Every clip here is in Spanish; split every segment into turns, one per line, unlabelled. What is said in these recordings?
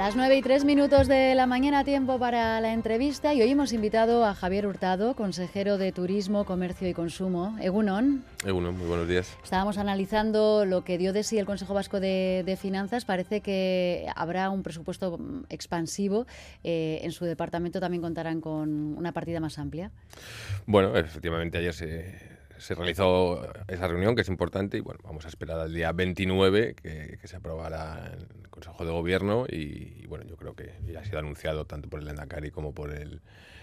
Las 9:03 de la mañana, tiempo para la entrevista, y hoy hemos invitado a Javier Hurtado, consejero de Turismo, Comercio y Consumo. Egunon.
Egunon, muy buenos días.
Estábamos analizando lo que dio de sí el Consejo Vasco de Finanzas. Parece que habrá un presupuesto expansivo. En su departamento también contarán con una partida más amplia.
Bueno, efectivamente ayer se realizó esa reunión, que es importante, y bueno, vamos a esperar al día 29 que se aprobará en el Consejo de Gobierno y bueno, yo creo que ya ha sido anunciado tanto por el Lehendakari como por el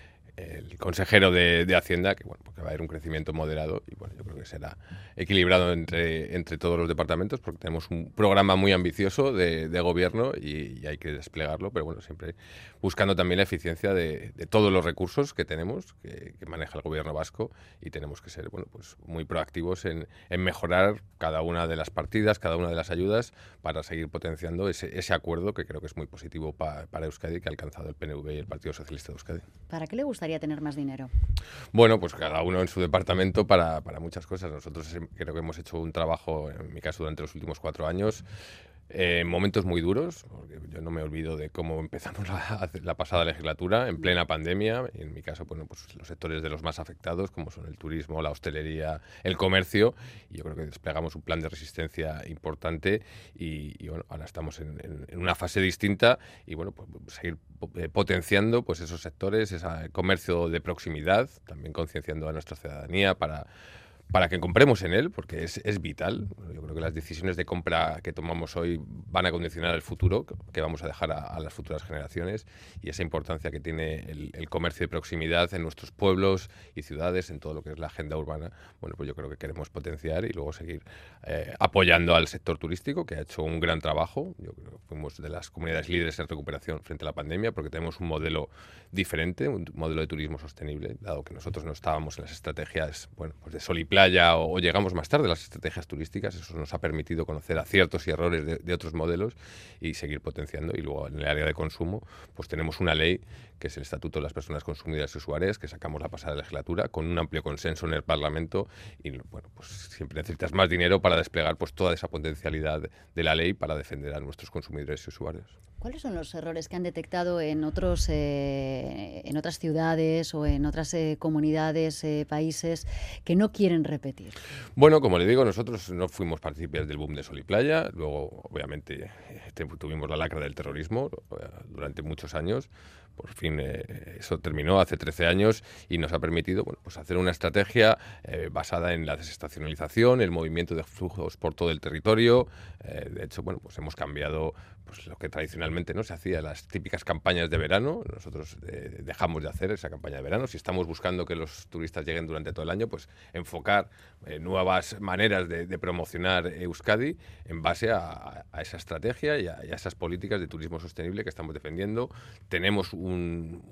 consejero de Hacienda, que bueno, porque va a haber un crecimiento moderado y bueno, yo creo que será equilibrado entre todos los departamentos, porque tenemos un programa muy ambicioso de gobierno y hay que desplegarlo, pero bueno, siempre buscando también la eficiencia de todos los recursos que tenemos, que maneja el gobierno vasco, y tenemos que ser bueno, pues muy proactivos en mejorar cada una de las partidas, cada una de las ayudas, para seguir potenciando ese acuerdo que creo que es muy positivo para Euskadi, que ha alcanzado el PNV y el Partido Socialista de Euskadi.
¿Para qué le gustaría tener más dinero?
Bueno, pues cada uno en su departamento para muchas cosas. Nosotros creo que hemos hecho un trabajo, en mi caso, durante los últimos 4 años, en momentos muy duros, porque yo no me olvido de cómo empezamos la pasada legislatura, en plena pandemia, y en mi caso, bueno, pues los sectores de los más afectados, como son el turismo, la hostelería, el comercio, y yo creo que desplegamos un plan de resistencia importante y bueno, ahora estamos en una fase distinta y bueno, pues seguir potenciando pues esos sectores, ese comercio de proximidad, también concienciando a nuestra ciudadanía para que compremos en él, porque es vital. Yo creo que las decisiones de compra que tomamos hoy van a condicionar el futuro que vamos a dejar a las futuras generaciones, y esa importancia que tiene el comercio de proximidad en nuestros pueblos y ciudades, en todo lo que es la agenda urbana, bueno, pues yo creo que queremos potenciar y luego seguir apoyando al sector turístico, que ha hecho un gran trabajo. Yo creo que fuimos de las comunidades líderes en recuperación frente a la pandemia, porque tenemos un modelo diferente, un modelo de turismo sostenible, dado que nosotros no estábamos en las estrategias, bueno, pues de sol y playa, o llegamos más tarde a las estrategias turísticas. Eso nos ha permitido conocer aciertos y errores de otros modelos y seguir potenciando. Y luego en el área de consumo, pues tenemos una ley que es el Estatuto de las Personas Consumidoras y Usuarias, que sacamos la pasada legislatura con un amplio consenso en el Parlamento, y bueno, pues siempre necesitas más dinero para desplegar pues toda esa potencialidad de la ley para defender a nuestros consumidores y usuarios.
¿Cuáles son los errores que han detectado en otras ciudades o en otras comunidades, países, que no quieren repetir?
Bueno, como le digo, nosotros no fuimos partícipes del boom de Sol y Playa. Luego, obviamente, tuvimos la lacra del terrorismo durante muchos años. Por fin, eso terminó hace 13 años y nos ha permitido bueno, pues hacer una estrategia basada en la desestacionalización, el movimiento de flujos por todo el territorio. De hecho, bueno, pues hemos cambiado pues lo que tradicionalmente no se hacía, las típicas campañas de verano. Nosotros dejamos de hacer esa campaña de verano. Si estamos buscando que los turistas lleguen durante todo el año, pues enfocar nuevas maneras de promocionar Euskadi en base a esa estrategia y a esas políticas de turismo sostenible que estamos defendiendo. Tenemos un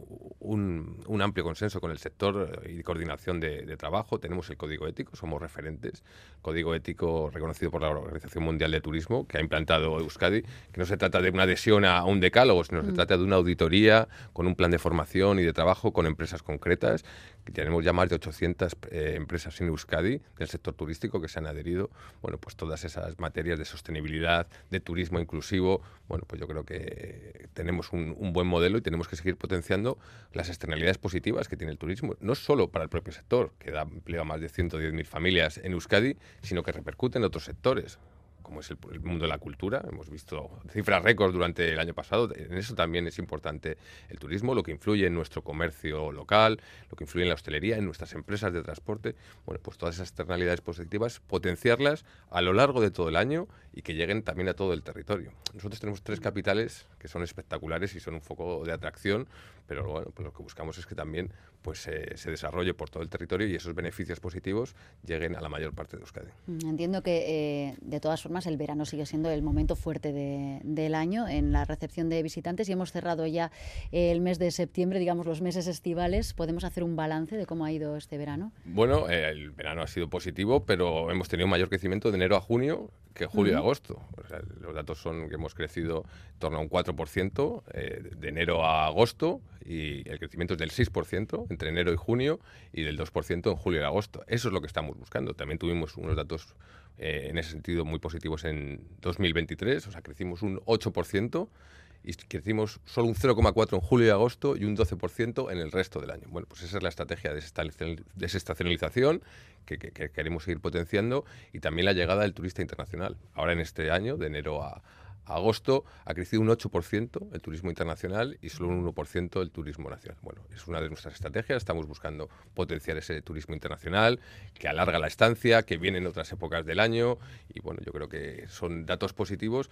amplio consenso con el sector y coordinación de trabajo. Tenemos el código ético, somos referentes. Código ético reconocido por la Organización Mundial de Turismo, que ha implantado Euskadi, que no se trata de una adhesión a un decálogo, sino se trata de una auditoría con un plan de formación y de trabajo con empresas concretas. Que tenemos ya más de 800 empresas en Euskadi del sector turístico que se han adherido. Bueno, pues todas esas materias de sostenibilidad, de turismo inclusivo. Bueno, pues yo creo que tenemos un buen modelo y tenemos que seguir potenciando las externalidades positivas que tiene el turismo, no solo para el propio sector, que da empleo a más de 110.000 familias en Euskadi, sino que repercute en otros sectores, como es el mundo de la cultura. Hemos visto cifras récords durante el año pasado. En eso también es importante el turismo, lo que influye en nuestro comercio local, lo que influye en la hostelería, en nuestras empresas de transporte. Bueno, pues todas esas externalidades positivas, potenciarlas a lo largo de todo el año y que lleguen también a todo el territorio. Nosotros tenemos 3 capitales que son espectaculares y son un foco de atracción, pero bueno, pues lo que buscamos es que también pues se desarrolle por todo el territorio y esos beneficios positivos lleguen a la mayor parte de Euskadi.
Entiendo que de todas formas el verano sigue siendo el momento fuerte del año en la recepción de visitantes, y hemos cerrado ya el mes de septiembre, digamos los meses estivales. ¿Podemos hacer un balance de cómo ha ido este verano?
Bueno, el verano ha sido positivo, pero hemos tenido mayor crecimiento de enero a junio que julio y agosto. O sea, los datos son que hemos crecido en torno a un 4% de enero a agosto, y el crecimiento es del 6% entre enero y junio y del 2% en julio y agosto. Eso es lo que estamos buscando. También tuvimos unos datos en ese sentido muy positivos en 2023, o sea, crecimos un 8%. y crecimos solo un 0,4 en julio y agosto y un 12% en el resto del año. Bueno, pues esa es la estrategia de desestacionalización que queremos seguir potenciando, y también la llegada del turista internacional. Ahora en este año, de enero a agosto, ha crecido un 8% el turismo internacional y solo un 1% el turismo nacional. Bueno, es una de nuestras estrategias. Estamos buscando potenciar ese turismo internacional que alarga la estancia, que viene en otras épocas del año, y bueno, yo creo que son datos positivos,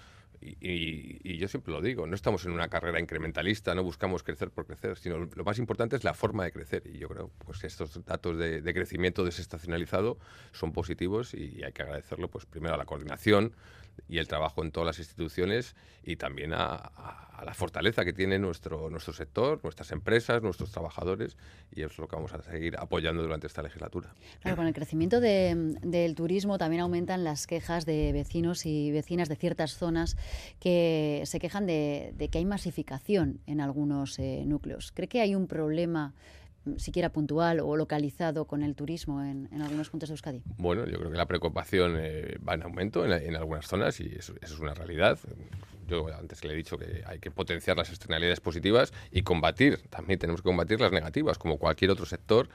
y yo siempre lo digo, no estamos en una carrera incrementalista, no buscamos crecer por crecer, sino lo más importante es la forma de crecer, y yo creo pues que estos datos de crecimiento desestacionalizado son positivos, y hay que agradecerlo pues primero a la coordinación y el trabajo en todas las instituciones, y también a la fortaleza que tiene nuestro sector, nuestras empresas, nuestros trabajadores, y eso es lo que vamos a seguir apoyando durante esta legislatura.
Claro, con el crecimiento del turismo también aumentan las quejas de vecinos y vecinas de ciertas zonas que se quejan de que hay masificación en algunos núcleos. ¿Cree que hay un problema siquiera puntual o localizado con el turismo en algunos puntos de Euskadi?
Bueno, yo creo que la preocupación va en aumento en algunas zonas, y eso es una realidad. Yo antes le he dicho que hay que potenciar las externalidades positivas y también tenemos que combatir las negativas, como cualquier otro sector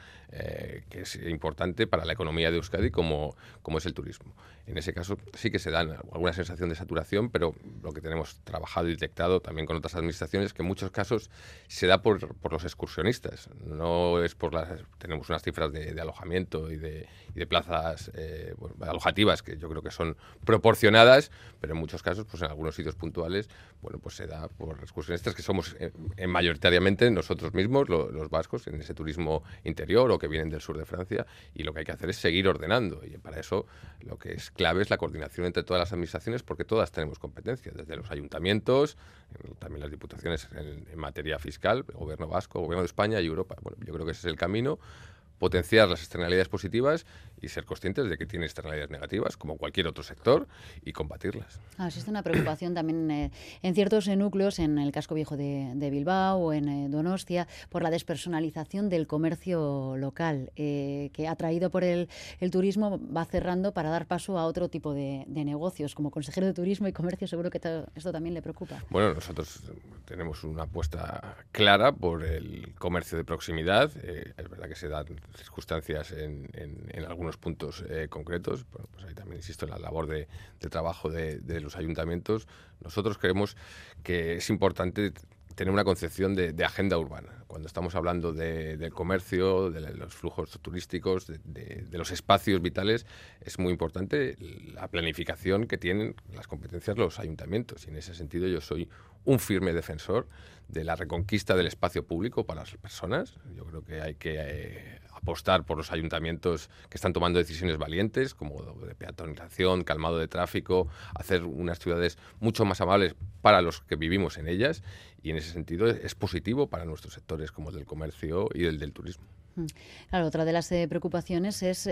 que es importante para la economía de Euskadi, como es el turismo. En ese caso sí que se dan alguna sensación de saturación, pero lo que tenemos trabajado y detectado también con otras administraciones, que en muchos casos se da por los excursionistas. No es tenemos unas cifras de alojamiento y de plazas alojativas que yo creo que son proporcionadas, pero en muchos casos, pues en algunos sitios puntuales, bueno, pues se da por excursionistas que somos mayoritariamente nosotros mismos, los vascos, en ese turismo interior o que vienen del sur de Francia, y lo que hay que hacer es seguir ordenando, y para eso lo que es clave es la coordinación entre todas las administraciones, porque todas tenemos competencias, desde los ayuntamientos, también las diputaciones en materia fiscal, el Gobierno vasco, el Gobierno de España y Europa. Bueno, yo creo que ese es el camino: potenciar las externalidades positivas y ser conscientes de que tiene externalidades negativas, como cualquier otro sector, y combatirlas.
Existe una preocupación también en ciertos núcleos, en el casco viejo de Bilbao o en Donostia, por la despersonalización del comercio local, que atraído por el turismo va cerrando para dar paso a otro tipo de negocios. Como consejero de Turismo y Comercio, seguro que esto también le preocupa.
Bueno, nosotros tenemos una apuesta clara por el comercio de proximidad. Es verdad que se dan circunstancias en algunos puntos concretos. Bueno, pues ahí también insisto en la labor de trabajo de los ayuntamientos. Nosotros creemos que es importante tener una concepción de agenda urbana. Cuando estamos hablando del comercio, de los flujos turísticos, de los espacios vitales, es muy importante la planificación que tienen las competencias los ayuntamientos. Y en ese sentido yo soy un firme defensor de la reconquista del espacio público para las personas. Yo creo que hay que apostar por los ayuntamientos que están tomando decisiones valientes, como de peatonalización, calmado de tráfico, hacer unas ciudades mucho más amables para los que vivimos en ellas, y en ese sentido es positivo para nuestros sectores como el del comercio y el del turismo.
Claro, otra de las preocupaciones es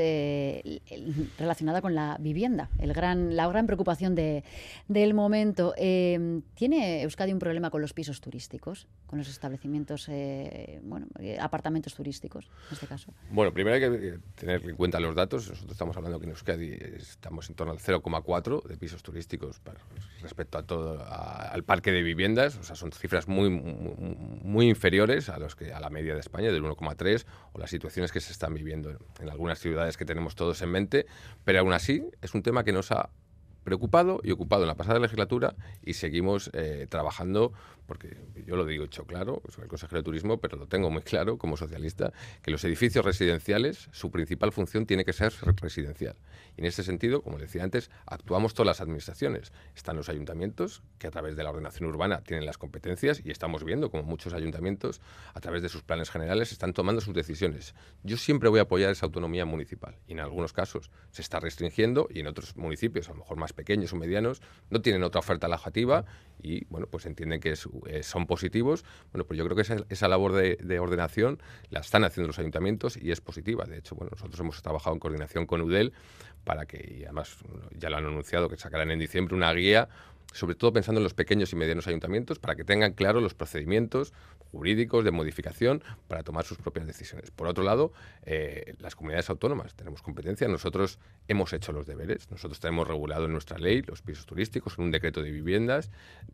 relacionada con la vivienda, la gran preocupación del momento. ¿Tiene Euskadi un problema con los pisos turísticos, con los establecimientos, apartamentos turísticos, en este caso?
Bueno, primero hay que tener en cuenta los datos. Nosotros estamos hablando que en Euskadi estamos en torno al 0,4 de pisos turísticos respecto al parque de viviendas. O sea, son cifras muy, muy, muy inferiores a la media de España, del 1,3, o las situaciones que se están viviendo en algunas ciudades que tenemos todos en mente, pero aún así es un tema que nos ha preocupado y ocupado en la pasada legislatura, y seguimos trabajando, porque yo lo digo hecho claro, soy el consejero de Turismo, pero lo tengo muy claro como socialista, que los edificios residenciales, su principal función tiene que ser residencial. Y en este sentido, como decía antes, actuamos todas las administraciones. Están los ayuntamientos, que a través de la ordenación urbana tienen las competencias, y estamos viendo como muchos ayuntamientos, a través de sus planes generales, están tomando sus decisiones. Yo siempre voy a apoyar esa autonomía municipal, y en algunos casos se está restringiendo, y en otros municipios, a lo mejor más pequeños o medianos, no tienen otra oferta alojativa y, bueno, pues entienden que son positivos. Bueno, pues yo creo que esa labor de ordenación la están haciendo los ayuntamientos y es positiva. De hecho, bueno, nosotros hemos trabajado en coordinación con UDEL para que, y además ya lo han anunciado, que sacarán en diciembre una guía sobre todo pensando en los pequeños y medianos ayuntamientos, para que tengan claro los procedimientos jurídicos de modificación para tomar sus propias decisiones. Por otro lado, las comunidades autónomas tenemos competencia, nosotros hemos hecho los deberes, nosotros tenemos regulado en nuestra ley los pisos turísticos, en un decreto de viviendas,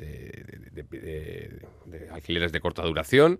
de alquileres de corta duración,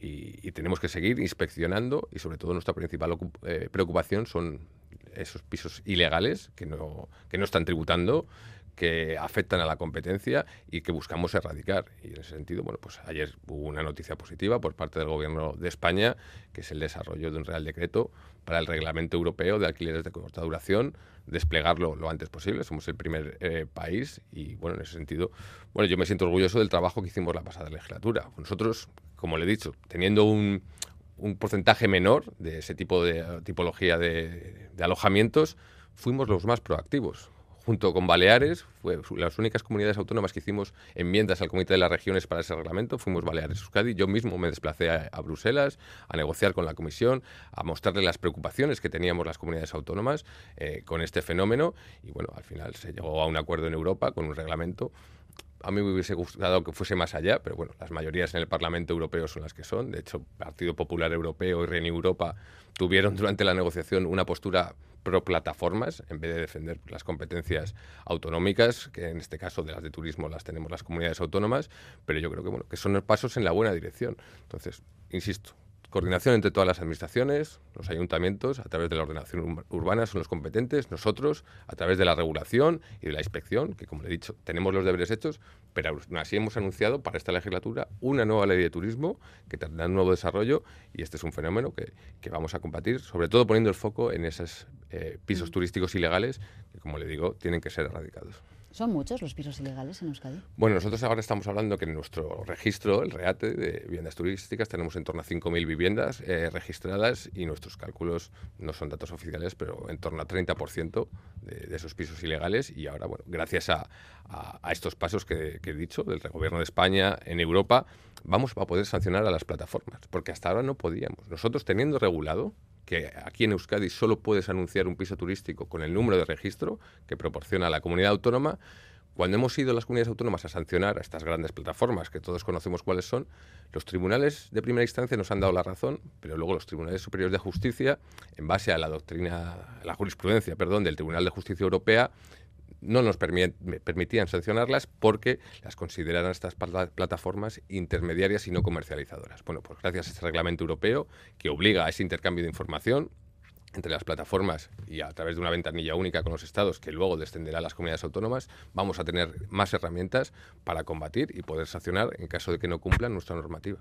y tenemos que seguir inspeccionando, y sobre todo nuestra principal preocupación son esos pisos ilegales que no están tributando, que afectan a la competencia y que buscamos erradicar. Y en ese sentido, bueno, pues ayer hubo una noticia positiva por parte del Gobierno de España, que es el desarrollo de un Real Decreto para el Reglamento Europeo de Alquileres de Corta Duración, desplegarlo lo antes posible. Somos el primer país y, bueno, en ese sentido, bueno, yo me siento orgulloso del trabajo que hicimos la pasada legislatura. Nosotros, como le he dicho, teniendo un porcentaje menor de ese tipo de tipología de alojamientos, fuimos los más proactivos. Junto con Baleares, fue las únicas comunidades autónomas que hicimos enmiendas al Comité de las Regiones para ese reglamento, fuimos Baleares Euskadi. Yo mismo me desplacé a Bruselas a negociar con la Comisión, a mostrarle las preocupaciones que teníamos las comunidades autónomas con este fenómeno, y bueno, al final se llegó a un acuerdo en Europa con un reglamento. A mí me hubiese gustado que fuese más allá, pero bueno, las mayorías en el Parlamento Europeo son las que son. De hecho, Partido Popular Europeo y Renew Europa tuvieron durante la negociación una postura pro plataformas, en vez de defender las competencias autonómicas, que en este caso de las de turismo las tenemos las comunidades autónomas, pero yo creo que, bueno, que son pasos en la buena dirección. Entonces, insisto, coordinación entre todas las administraciones, los ayuntamientos, a través de la ordenación urbana son los competentes, nosotros, a través de la regulación y de la inspección, que como le he dicho, tenemos los deberes hechos, pero aún así hemos anunciado para esta legislatura una nueva ley de turismo que tendrá un nuevo desarrollo, y este es un fenómeno que vamos a combatir, sobre todo poniendo el foco en esos pisos turísticos ilegales que, como le digo, tienen que ser erradicados.
¿Son muchos los pisos ilegales en Euskadi?
Bueno, nosotros ahora estamos hablando que en nuestro registro, el REATE de viviendas turísticas, tenemos en torno a 5.000 viviendas registradas, y nuestros cálculos no son datos oficiales, pero en torno a 30% de esos pisos ilegales. Y ahora, bueno, gracias a estos pasos que he dicho del Gobierno de España en Europa, vamos a poder sancionar a las plataformas, porque hasta ahora no podíamos. Nosotros, teniendo regulado que aquí en Euskadi solo puedes anunciar un piso turístico con el número de registro que proporciona la comunidad autónoma, cuando hemos ido las comunidades autónomas a sancionar a estas grandes plataformas, que todos conocemos cuáles son, los tribunales de primera instancia nos han dado la razón, pero luego los tribunales superiores de justicia, en base a la jurisprudencia, del Tribunal de Justicia Europea, no nos permitían sancionarlas porque las consideran estas plataformas intermediarias y no comercializadoras. Bueno, pues gracias a este reglamento europeo que obliga a ese intercambio de información entre las plataformas y a través de una ventanilla única con los estados, que luego descenderá a las comunidades autónomas, vamos a tener más herramientas para combatir y poder sancionar en caso de que no cumplan nuestra normativa.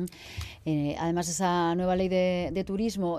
Además, esa nueva ley de turismo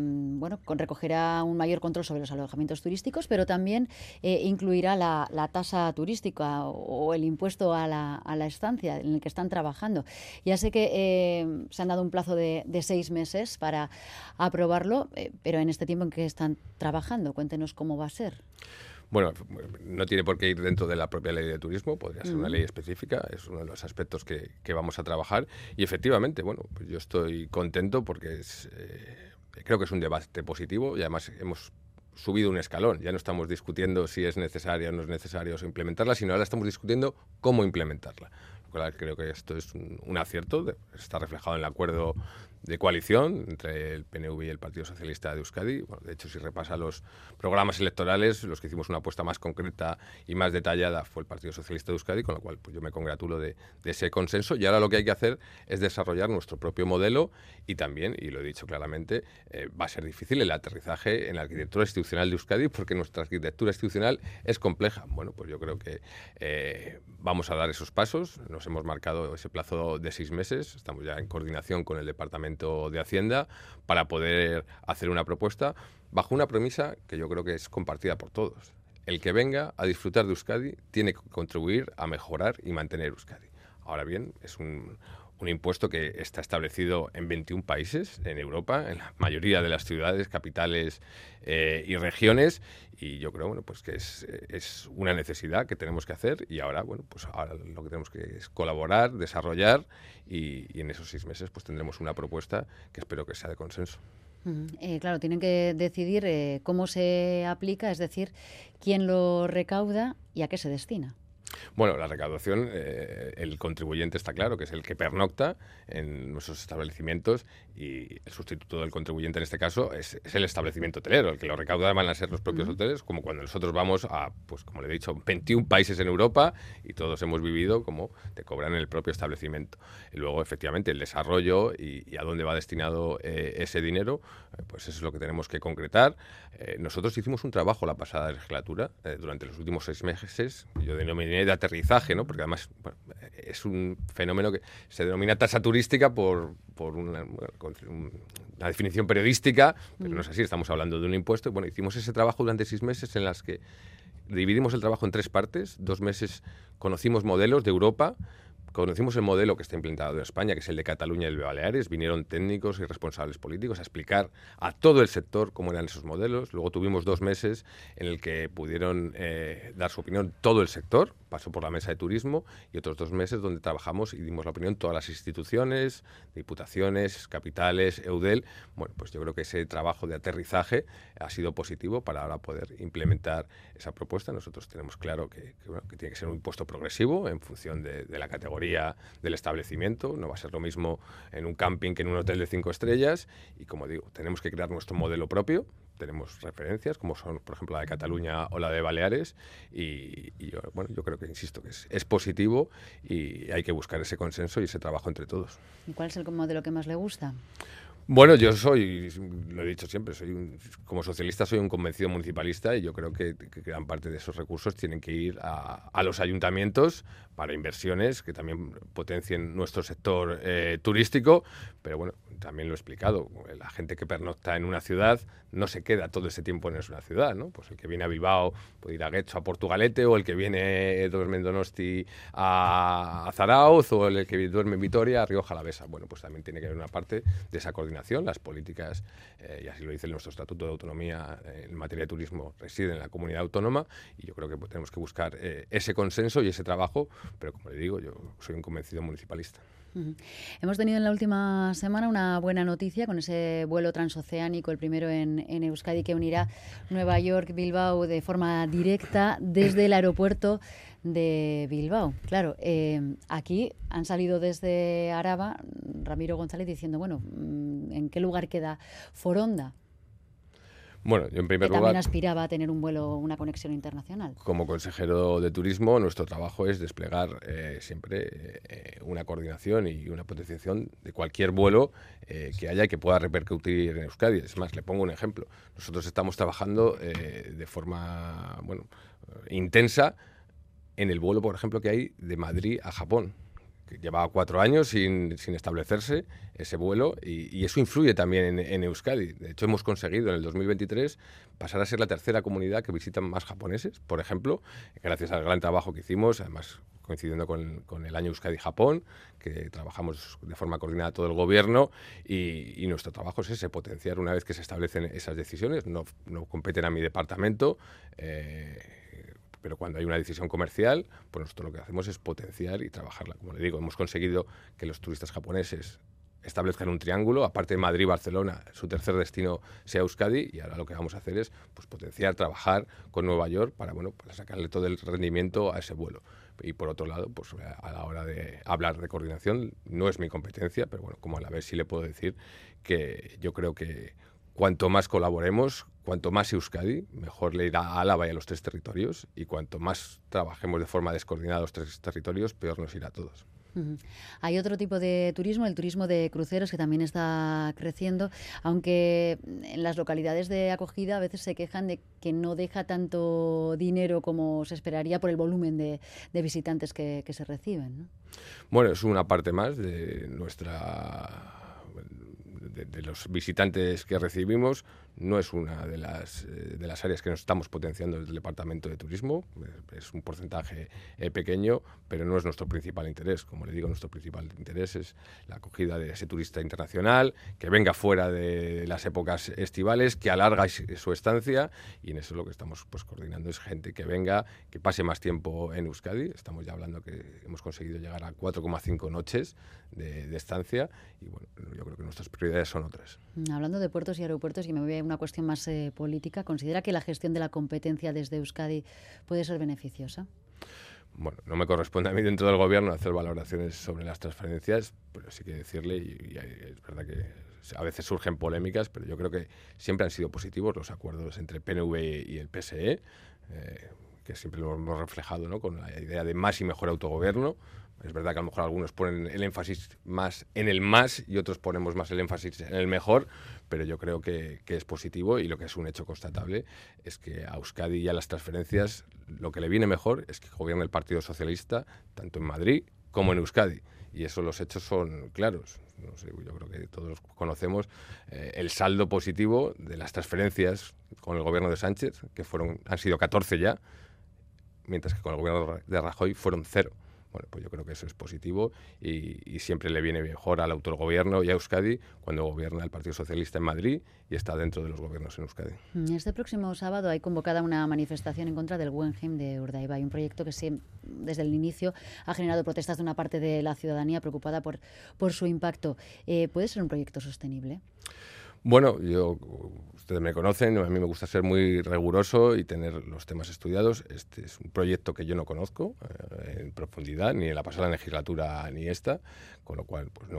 recogerá un mayor control sobre los alojamientos turísticos, pero también incluirá la tasa turística o el impuesto a la estancia en el que están trabajando. Ya sé que se han dado un plazo de 6 meses para aprobarlo, pero en este tiempo en que están trabajando, cuéntenos cómo va a ser.
Bueno, no tiene por qué ir dentro de la propia ley de turismo, podría ser una ley específica, es uno de los aspectos que vamos a trabajar, y efectivamente, bueno, pues yo estoy contento porque creo que es un debate positivo, y además hemos subido un escalón, ya no estamos discutiendo si es necesaria o no es necesario implementarla, sino ahora estamos discutiendo cómo implementarla. Lo cual creo que esto es un acierto, está reflejado en el acuerdo de coalición entre el PNV y el Partido Socialista de Euskadi. Bueno, de hecho, si repasa los programas electorales, los que hicimos una apuesta más concreta y más detallada fue el Partido Socialista de Euskadi, con lo cual pues yo me congratulo de ese consenso. Y ahora lo que hay que hacer es desarrollar nuestro propio modelo, y también, y lo he dicho claramente, va a ser difícil el aterrizaje en la arquitectura institucional de Euskadi, porque nuestra arquitectura institucional es compleja. Bueno, pues yo creo que vamos a dar esos pasos. Nos hemos marcado ese plazo de 6 meses. Estamos ya en coordinación con el Departamento de Hacienda para poder hacer una propuesta bajo una premisa que yo creo que es compartida por todos. El que venga a disfrutar de Euskadi tiene que contribuir a mejorar y mantener Euskadi. Ahora bien, es un impuesto que está establecido en 21 países en Europa, en la mayoría de las ciudades, capitales y regiones, y yo creo pues que es una necesidad que tenemos que hacer, y ahora pues ahora lo que tenemos que es colaborar, desarrollar, y en esos 6 meses pues tendremos una propuesta que espero que sea de consenso.
Claro, tienen que decidir cómo se aplica, es decir, quién lo recauda y a qué se destina.
Bueno, la recaudación, el contribuyente está claro, que es el que pernocta en nuestros establecimientos, y el sustituto del contribuyente en este caso es el establecimiento hotelero. El que lo recauda van a ser los propios hoteles, como cuando nosotros vamos a, pues como le he dicho, 21 países en Europa y todos hemos vivido como te cobran en el propio establecimiento. Y luego, efectivamente, el desarrollo y a dónde va destinado ese dinero, pues eso es lo que tenemos que concretar. Nosotros hicimos un trabajo la pasada legislatura, durante los últimos 6 meses, yo denominé de aterrizaje, ¿no? Porque además es un fenómeno que se denomina tasa turística por una definición periodística, pero no es así, estamos hablando de un impuesto. Y bueno, hicimos ese trabajo durante 6 meses en las que dividimos el trabajo en 3 partes. 2 meses conocimos modelos de Europa. Conocimos el modelo que está implementado en España, que es el de Cataluña y el de Baleares. Vinieron técnicos y responsables políticos a explicar a todo el sector cómo eran esos modelos. Luego tuvimos 2 meses en el que pudieron dar su opinión todo el sector. Pasó por la mesa de turismo, y otros 2 meses donde trabajamos y dimos la opinión todas las instituciones, diputaciones, capitales, Eudel. Bueno, pues yo creo que ese trabajo de aterrizaje ha sido positivo para ahora poder implementar esa propuesta. Nosotros tenemos claro que tiene que ser un impuesto progresivo en función de la categoría del establecimiento. No va a ser lo mismo en un camping que en un hotel de 5 estrellas. Y como digo, tenemos que crear nuestro modelo propio. Tenemos referencias, como son, por ejemplo, la de Cataluña o la de Baleares, y yo creo que, insisto, que es positivo, y hay que buscar ese consenso y ese trabajo entre todos.
¿Y cuál es el modelo que más le gusta?
Bueno, yo lo he dicho siempre, como socialista soy un convencido municipalista, y yo creo que gran parte de esos recursos tienen que ir a los ayuntamientos para inversiones que también potencien nuestro sector turístico, pero bueno, también lo he explicado, la gente que pernocta en una ciudad no se queda todo ese tiempo en una ciudad, ¿no? Pues el que viene a Bilbao puede ir a Getxo, a Portugalete, o el que viene duerme en Donosti a Zarauz, o el que duerme en Vitoria a Rioja Alavesa. Bueno, pues también tiene que haber una parte de esa coordinación. Las políticas, y así lo dice nuestro Estatuto de Autonomía en materia de turismo, residen en la comunidad autónoma, y yo creo que tenemos que buscar ese consenso y ese trabajo, pero como le digo, yo soy un convencido municipalista.
Hemos tenido en la última semana una buena noticia con ese vuelo transoceánico, el primero en Euskadi, que unirá Nueva York-Bilbao de forma directa desde el aeropuerto de Bilbao. Claro, aquí han salido desde Araba Ramiro González diciendo, bueno, ¿en qué lugar queda Foronda?
Bueno, yo en primer
que
lugar,
también aspiraba a tener un vuelo, una conexión internacional.
Como consejero de turismo, nuestro trabajo es desplegar siempre una coordinación y una potenciación de cualquier vuelo que haya y que pueda repercutir en Euskadi. Es más, le pongo un ejemplo. Nosotros estamos trabajando de forma intensa en el vuelo, por ejemplo, que hay de Madrid a Japón. Llevaba 4 años sin establecerse ese vuelo, y eso influye también en Euskadi. De hecho, hemos conseguido en el 2023 pasar a ser la tercera comunidad que visitan más japoneses, por ejemplo, gracias al gran trabajo que hicimos, además coincidiendo con el año Euskadi-Japón, que trabajamos de forma coordinada todo el gobierno, y nuestro trabajo es ese, potenciar una vez que se establecen esas decisiones. No competen a mi departamento, pero cuando hay una decisión comercial, pues nosotros lo que hacemos es potenciar y trabajarla. Como le digo, hemos conseguido que los turistas japoneses establezcan un triángulo, aparte de Madrid y Barcelona, su tercer destino sea Euskadi, y ahora lo que vamos a hacer es pues potenciar, trabajar con Nueva York para sacarle todo el rendimiento a ese vuelo. Y por otro lado, pues a la hora de hablar de coordinación, no es mi competencia, pero bueno, como a la vez sí le puedo decir que yo creo que cuanto más colaboremos, cuanto más Euskadi, mejor le irá a Álava y a los 3 territorios, y cuanto más trabajemos de forma descoordinada los 3 territorios, peor nos irá a todos.
Hay otro tipo de turismo, el turismo de cruceros, que también está creciendo, aunque en las localidades de acogida a veces se quejan de que no deja tanto dinero como se esperaría por el volumen de visitantes que se reciben, ¿no?
Bueno, es una parte más de de los visitantes que recibimos. No es una de las áreas que nos estamos potenciando desde el Departamento de Turismo. Es un porcentaje pequeño, pero no es nuestro principal interés. Como le digo, nuestro principal interés es la acogida de ese turista internacional, que venga fuera de las épocas estivales, que alarga su estancia, y en eso lo que estamos coordinando es gente que venga, que pase más tiempo en Euskadi. Estamos ya hablando que hemos conseguido llegar a 4,5 noches de estancia, y bueno, yo creo que nuestras prioridades son otras.
Hablando de puertos y aeropuertos, y me voy a una cuestión más política, ¿considera que la gestión de la competencia desde Euskadi puede ser beneficiosa?
Bueno, no me corresponde a mí dentro del gobierno hacer valoraciones sobre las transferencias, pero sí que decirle, y es verdad que a veces surgen polémicas, pero yo creo que siempre han sido positivos los acuerdos entre PNV y el PSE, que siempre lo hemos reflejado, ¿no?, con la idea de más y mejor autogobierno. Es verdad que a lo mejor algunos ponen el énfasis más en el más y otros ponemos más el énfasis en el mejor, pero yo creo que es positivo, y lo que es un hecho constatable es que a Euskadi y a las transferencias lo que le viene mejor es que gobierne el Partido Socialista tanto en Madrid como en Euskadi. Y eso, los hechos son claros. No sé, yo creo que todos conocemos el saldo positivo de las transferencias con el gobierno de Sánchez, que han sido 14 ya, mientras que con el gobierno de Rajoy fueron 0. Bueno, pues yo creo que eso es positivo, y siempre le viene mejor al autogobierno y a Euskadi cuando gobierna el Partido Socialista en Madrid y está dentro de los gobiernos en Euskadi.
Este próximo sábado hay convocada una manifestación en contra del Guggenheim de Urdaibai, un proyecto que desde el inicio ha generado protestas de una parte de la ciudadanía preocupada por su impacto. ¿Puede ser un proyecto sostenible?
Bueno, ustedes me conocen, a mí me gusta ser muy riguroso y tener los temas estudiados. Este es un proyecto que yo no conozco en profundidad, ni en la pasada legislatura ni esta, con lo cual pues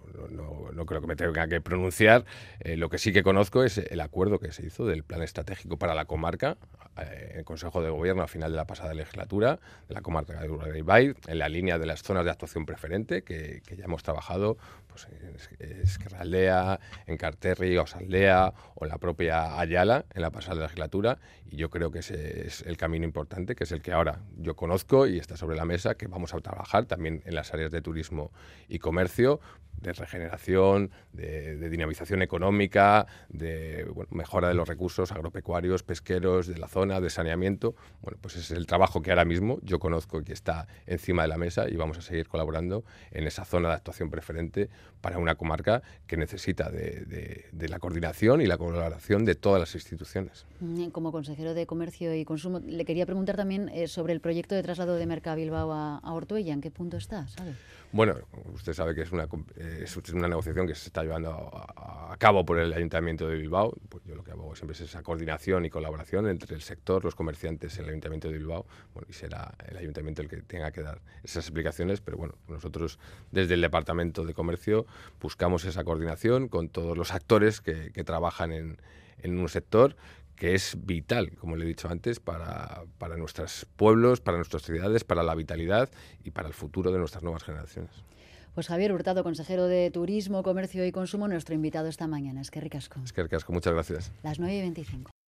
no creo que me tenga que pronunciar. Lo que sí que conozco es el acuerdo que se hizo del plan estratégico para la comarca en el Consejo de Gobierno a final de la pasada legislatura, de la comarca de Urdaibai, en la línea de las zonas de actuación preferente que ya hemos trabajado pues, en Ezkerraldea, en Karterri, Osaaldea o en la propia Ayala en la pasada legislatura, y yo creo que ese es el camino importante, que es el que ahora yo conozco y está sobre la mesa, que vamos a trabajar también en las áreas de turismo y comercio, de regeneración, de dinamización económica, de mejora de los recursos agropecuarios, pesqueros, de la zona, de saneamiento. Bueno, pues ese es el trabajo que ahora mismo yo conozco y que está encima de la mesa, y vamos a seguir colaborando en esa zona de actuación preferente para una comarca que necesita de la coordinación y la colaboración de todas las instituciones.
Como consejero de Comercio y Consumo, le quería preguntar también sobre el proyecto de traslado de Mercabilbao a Ortuella. ¿En qué punto está, sabe?
Bueno, usted sabe que es una negociación que se está llevando a cabo por el Ayuntamiento de Bilbao. Pues yo lo que hago siempre es esa coordinación y colaboración entre el sector, los comerciantes, el Ayuntamiento de Bilbao. Bueno, y será el Ayuntamiento el que tenga que dar esas explicaciones, pero bueno, nosotros desde el Departamento de Comercio buscamos esa coordinación con todos los actores que trabajan en un sector que es vital, como le he dicho antes, para nuestros pueblos, para nuestras ciudades, para la vitalidad y para el futuro de nuestras nuevas generaciones.
Pues Javier Hurtado, consejero de Turismo, Comercio y Consumo, nuestro invitado esta mañana. Eskerrik asko.
Eskerrik asko, muchas gracias.
Las 9:25.